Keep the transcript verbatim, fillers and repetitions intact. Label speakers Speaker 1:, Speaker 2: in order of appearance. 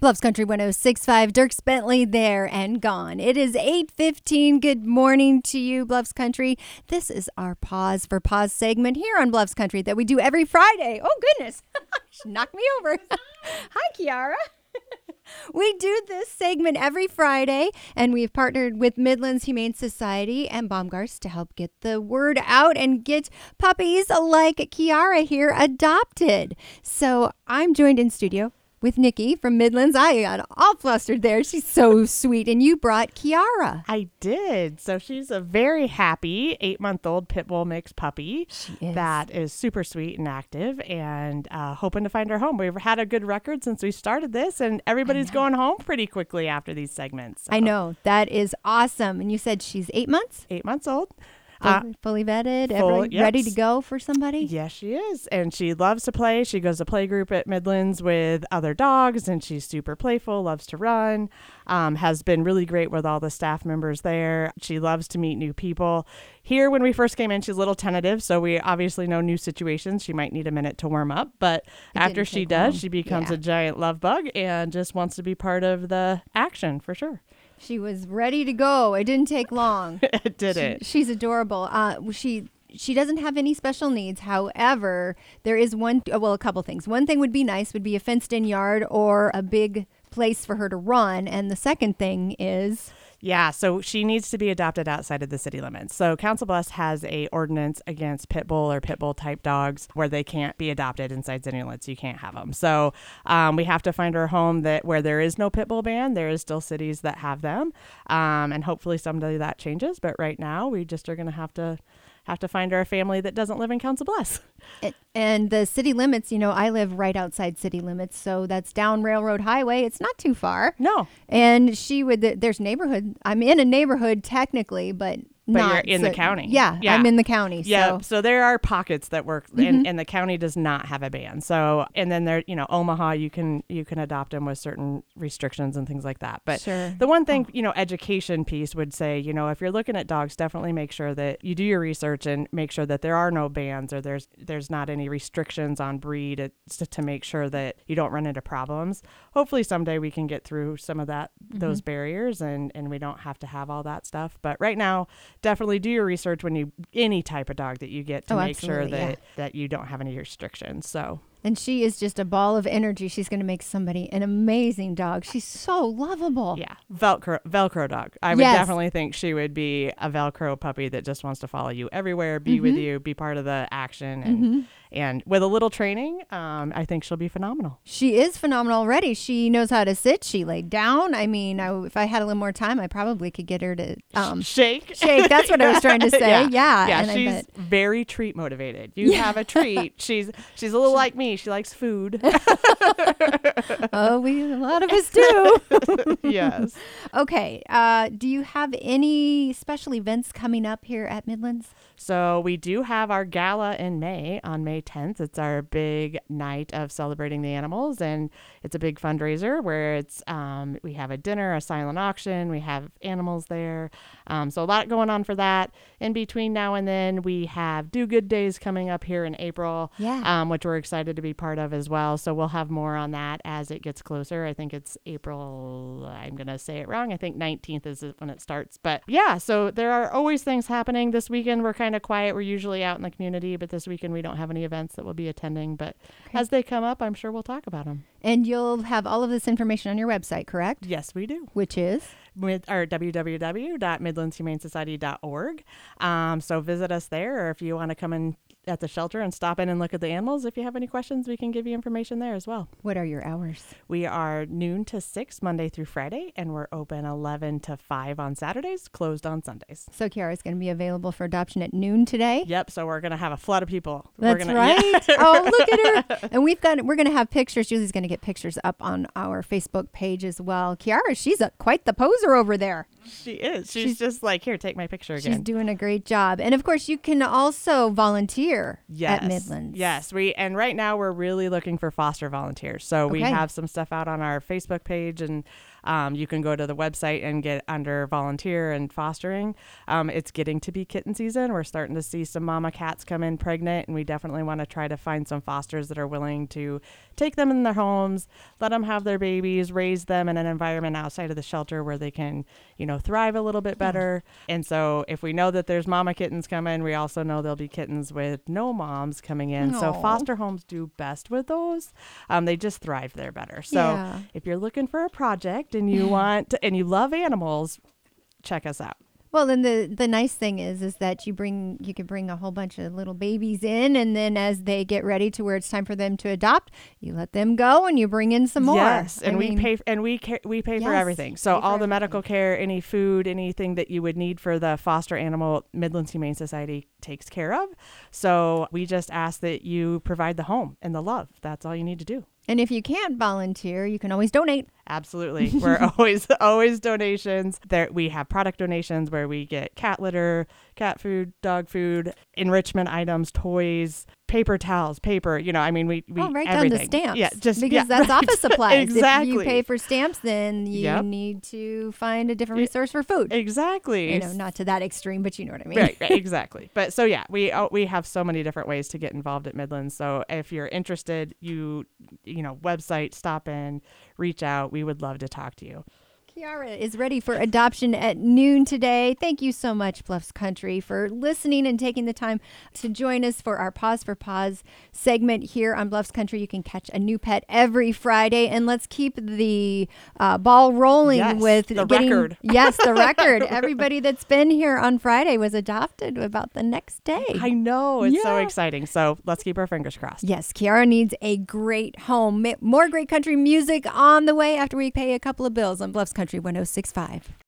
Speaker 1: Bluffs Country one oh six point five, Dierks Bentley there and gone. It is eight fifteen. Good morning to you, Bluffs Country. This is our Pause for Pause segment here on Bluffs Country that we do every Friday. Oh, goodness. She knocked me over. Hi, Kiara. We do this segment every Friday, and we've partnered with Midlands Humane Society and Baumgart's to help get the word out and get puppies like Kiara here adopted. So I'm joined in studio with Nikki from Midlands. I got all flustered there. She's so sweet. And you brought Kiara.
Speaker 2: I did. So she's a very happy eight-month-old pit bull mix puppy
Speaker 1: She is.
Speaker 2: that is super sweet and active, and uh, hoping to find her home. We've had a good record since we started this, and everybody's going home pretty quickly after these segments. So.
Speaker 1: I know. That is awesome. And you said she's eight months?
Speaker 2: Eight months old.
Speaker 1: Fully,
Speaker 2: Uh,
Speaker 1: fully vetted,
Speaker 2: full-
Speaker 1: every,
Speaker 2: yes.
Speaker 1: ready to go for somebody?
Speaker 2: Yes, she is. And she loves to play. She goes to play group at Midlands with other dogs, and she's super playful, loves to run, um, has been really great with all the staff members there. She loves to meet new people. Here, when we first came in, she's a little tentative, so we obviously know new situations. She might need a minute to warm up, but
Speaker 1: It
Speaker 2: after
Speaker 1: didn't
Speaker 2: she
Speaker 1: take
Speaker 2: does,
Speaker 1: long.
Speaker 2: she becomes
Speaker 1: Yeah.
Speaker 2: a giant love bug and just wants to be part of the action for sure.
Speaker 1: She was ready to go. It didn't take long.
Speaker 2: It did
Speaker 1: She-
Speaker 2: it.
Speaker 1: She's adorable. Uh, she she doesn't have any special needs. However, there is one, uh, well, a couple things. One thing would be nice would be a fenced-in yard or a big place for her to run. And the second thing is...
Speaker 2: Yeah, so she needs to be adopted outside of the city limits. So Council Bluffs has a ordinance against pit bull or pit bull type dogs where they can't be adopted inside city limits. You can't have them. So um, we have to find her a home that where there is no pit bull ban. There is still cities that have them, um, and hopefully someday that changes. But right now, we just are going to have to have to find her a family that doesn't live in Council Bluffs.
Speaker 1: And, and the city limits, you know, I live right outside city limits, so that's down Railroad Highway. It's not too far.
Speaker 2: No,
Speaker 1: And she would, there's neighborhood. I'm in a neighborhood technically, but
Speaker 2: But
Speaker 1: not.
Speaker 2: you're in the
Speaker 1: so-
Speaker 2: county.
Speaker 1: Yeah,
Speaker 2: Yeah.
Speaker 1: I'm in the county.
Speaker 2: yeah.
Speaker 1: So.
Speaker 2: So there are pockets that work, and, and the county does not have a ban. So, and then there, you know, Omaha, you can you can adopt them with certain restrictions and things like that. But
Speaker 1: Sure.
Speaker 2: the one thing, you know, education piece would say, you know, if you're looking at dogs, definitely make sure that you do your research and make sure that there are no bans or there's there's not any restrictions on breed. It's to, to make sure that you don't run into problems. Hopefully someday we can get through some of that those barriers and and we don't have to have all that stuff. But right now, definitely do your research when you any type of dog that you get to
Speaker 1: Oh,
Speaker 2: make sure
Speaker 1: absolutely,
Speaker 2: that
Speaker 1: yeah.
Speaker 2: that you don't have any restrictions. So
Speaker 1: And she is just a ball of energy. She's going to make somebody an amazing dog. She's so lovable.
Speaker 2: yeah, Velcro Velcro dog. I would
Speaker 1: Yes.
Speaker 2: definitely think she would be a Velcro puppy that just wants to follow you everywhere, be with you, be part of the action, and and with a little training, um, I think she'll be phenomenal.
Speaker 1: She is phenomenal already. She knows how to sit. She laid down. I mean, I, if I had a little more time, I probably could get her to um,
Speaker 2: Shake.
Speaker 1: shake. That's what I was trying to say. Yeah.
Speaker 2: Yeah,
Speaker 1: and I
Speaker 2: she's
Speaker 1: bet-
Speaker 2: very treat motivated. You
Speaker 1: Yeah.
Speaker 2: have a treat. She's she's a little like me. She likes food.
Speaker 1: Oh, we a lot of us do.
Speaker 2: Yes.
Speaker 1: Okay. Uh, do you have any special events coming up here at Midlands?
Speaker 2: So we do have our gala in May on May tenth. It's our big night of celebrating the animals, and it's a big fundraiser where it's um, we have a dinner, a silent auction, we have animals there. Um, so a lot going on for that. In between now and then, we have Do Good Days coming up here in April,
Speaker 1: Yeah.
Speaker 2: um, which we're excited to be part of as well. So we'll have more on that as it gets closer. I think it's April, I'm going to say it wrong. I think nineteenth is when it starts. But yeah, so there are always things happening. This weekend, we're kind of quiet. We're usually out in the community, but this weekend we don't have any events that we'll be attending. But
Speaker 1: Okay.
Speaker 2: as they come up, I'm sure we'll talk about them.
Speaker 1: And you'll have all of this information on your website, correct?
Speaker 2: Yes, we do.
Speaker 1: Which is?
Speaker 2: With our w w w dot midlands humane society dot org. Um, so visit us there, or if you want to come in at the shelter and stop in and look at the animals, if you have any questions, we can give you information there as well.
Speaker 1: What are your hours?
Speaker 2: We are noon to six Monday through Friday, and we're open eleven to five on Saturdays, closed on Sundays.
Speaker 1: So Kiara's going to be available for adoption at noon today.
Speaker 2: Yep. So we're gonna have a flood of people. we're
Speaker 1: That's
Speaker 2: gonna,
Speaker 1: right.
Speaker 2: Yeah.
Speaker 1: Oh, look at her. And we've got, we're going to have pictures. Julie's going to get pictures up on our Facebook page as well. Kiara, she's a, quite the poser over there.
Speaker 2: She is. She's,
Speaker 1: She's-
Speaker 2: just like, here, take my picture
Speaker 1: She's
Speaker 2: again.
Speaker 1: doing a great job. And of course, you can also volunteer
Speaker 2: Yes.
Speaker 1: at Midlands.
Speaker 2: Yes. We and right now we're really looking for foster volunteers. So we
Speaker 1: Okay.
Speaker 2: have some stuff out on our Facebook page, and Um, you can go to the website and get under volunteer and fostering. Um, it's getting to be kitten season. We're starting to see some mama cats come in pregnant, and we definitely want to try to find some fosters that are willing to take them in their homes, let them have their babies, raise them in an environment outside of the shelter where they can, you know, thrive a little bit better. Yeah. And so if we know that there's mama kittens coming, we also know there'll be kittens with no moms coming in. Aww. So foster homes do best with those. Um, they just thrive there better. So yeah. if you're looking for a project and you want to, and you love animals, check us out.
Speaker 1: Well, then the the nice thing is is that you bring you can bring a whole bunch of little babies in, and then as they get ready to where it's time for them to adopt, you let them go and you bring in some more.
Speaker 2: Yes, and
Speaker 1: I
Speaker 2: we
Speaker 1: mean,
Speaker 2: pay we we ca- we pay
Speaker 1: yes,
Speaker 2: for everything. So all the
Speaker 1: everything.
Speaker 2: medical care, any food, anything that you would need for the foster animal, Midlands Humane Society takes care of. So we just ask that you provide the home and the love. That's all you need to do.
Speaker 1: And if you can't volunteer, you can always donate.
Speaker 2: Absolutely. We're always, always donations. There, we have product donations where we get cat litter, cat food, dog food, enrichment items, toys, paper towels, paper, you know, I mean, we, we
Speaker 1: oh, right
Speaker 2: everything.
Speaker 1: down to stamps.
Speaker 2: Yeah, just
Speaker 1: because
Speaker 2: yeah,
Speaker 1: that's
Speaker 2: right.
Speaker 1: office supplies.
Speaker 2: Exactly.
Speaker 1: If you pay for stamps, then you
Speaker 2: Yep.
Speaker 1: need to find a different resource for food.
Speaker 2: Exactly.
Speaker 1: You know, not to that extreme, but you know what I mean.
Speaker 2: Right, right, exactly. But so yeah, we uh, we have so many different ways to get involved at Midlands. So if you're interested, you you know, website, stop in, reach out. We would love to talk to you.
Speaker 1: Kiara is ready for adoption at noon today. Thank you so much, Bluffs Country, for listening and taking the time to join us for our Pause for Pause segment here on Bluffs Country. You can catch a new pet every Friday, and let's keep the uh, ball rolling
Speaker 2: yes,
Speaker 1: with
Speaker 2: the
Speaker 1: getting,
Speaker 2: record.
Speaker 1: Yes, the record. Everybody that's been here on Friday was adopted about the next day.
Speaker 2: I know. It's
Speaker 1: yeah.
Speaker 2: so exciting. So let's keep our fingers crossed.
Speaker 1: Yes, Kiara needs a great home. More great country music on the way after we pay a couple of bills on Bluffs Country one oh six point five.